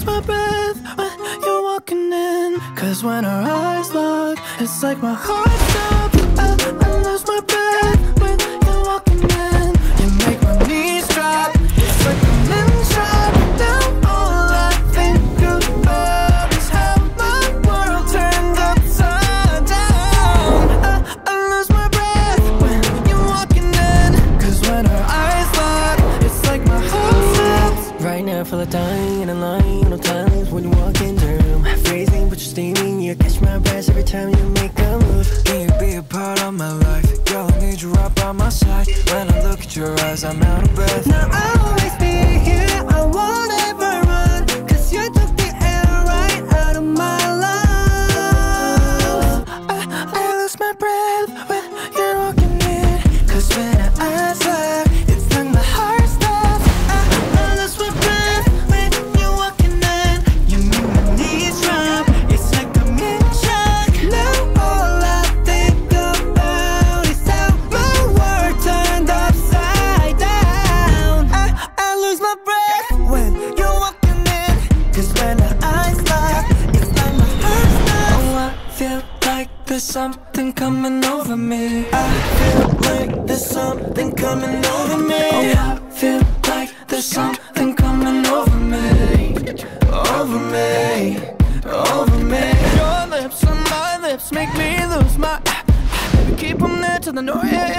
my breath when you're walking in. Cause when our eyes lock, it's like my heart stops. I lose my breath when you're walking in. You make my knees drop. It's like I'm in shot. Down all I think about is how my world turned upside down. I lose my breath when you're walking in. Cause when our eyes lock, it's like my heart stops. Right now I feel like dying in a line. No times when you walk in the room. Freezing but you're steaming. You catch my breath every time you make a move. Can you be a part of my life? Girl, I need you right by my side. When I look at your eyes, I'm out of breath. Now I'll always be here, I won't ever run. Cause you took the air right out of my lungs. I lose my breath when you're walking in. Cause when our eyes lock, it's like my heart stops. I lose my breath when you're walking in. You make my knees drop, it's like I'm in shock. Now all I think about is how my world turned upside down. I lose my breath when you're walking in. Cause when our eyes lock, it's like my heart stops. Oh, I feel like there's something coming over me. I feel like there's something coming over me. Oh, I feel like there's something coming over me. Over me, over me. Your lips on my lips make me lose my. Baby, keep them there till the noise.